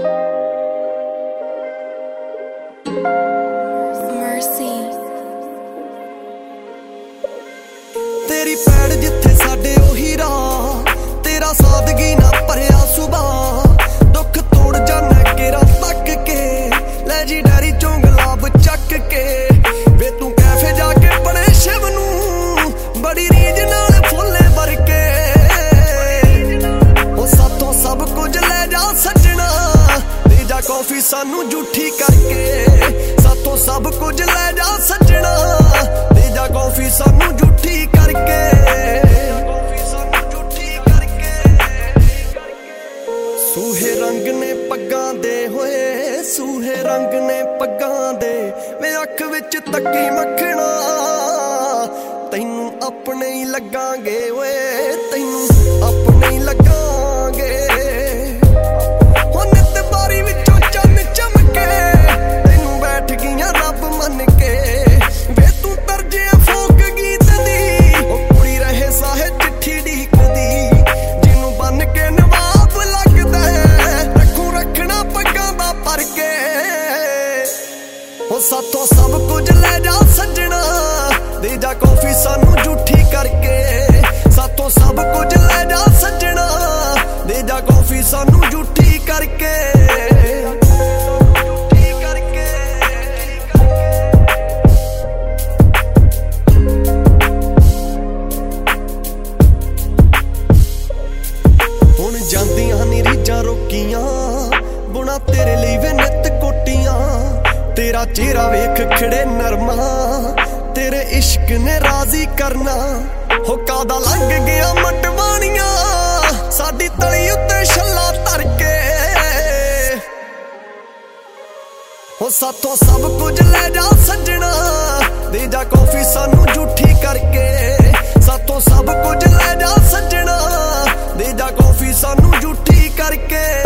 तेरी पैड़ जिथे साडे ओही राह, तेरा सादगी ना भरिया सुभाऽ। दुख तोड़ जाना केरा तक के, लै जी डैरी चों गुलाब चक के। वे तू कैफे जाके पड़े शिव नूं, बड़ी रीझ नाल फुल्ले बरके। ओ साथों सब कुछ लै जा सजना, दे जा कॉफी सानू झूठी करके। साथों सब कुछ लै जा सजना, दे जा कॉफी सानू झूठी करके। सूहे रंग ने पग्गां दे होए, सूहे रंग ने पग्गां दे। वे अख विच तक्की मखना, तैनू अपने ही लगांगे ओए, तैनू अपने ही लगांगे। हो नित बारी विचों चन्न चमके, तैनू बैठ गईयां रब मन के। वे तू तरजिया फोक गीत दी, ओ कुड़ी रहे साहे चिट्ठी ढीकदी। जिनू बन के नवाब लगदा, रखू रखना पग्गां दा पर के। ओ साथों सब कुछ लै जा सजना, दे जा कॉफी सानू झूठी करके। साथों सब कुछ लै जा सजना, दे जा कॉफी सानू झूठी करके। हुण जांदियां नी रीझां रोकियां, बुना तेरे ਲਈ वे नित कोटियां। तेरा चेहरा वेख खिड़े नरमा, तेरे इश्क ने राजी करना। हो कादा लंघ गया मटवाणियां, साडी तली उत्ते छल्ला धर के। हो साथों सब कुछ लै जा सजना, दे जा कॉफी सानू झूठी करके। साथों सब कुछ लै जा सजना, दे जा कॉफी सानू झूठी करके।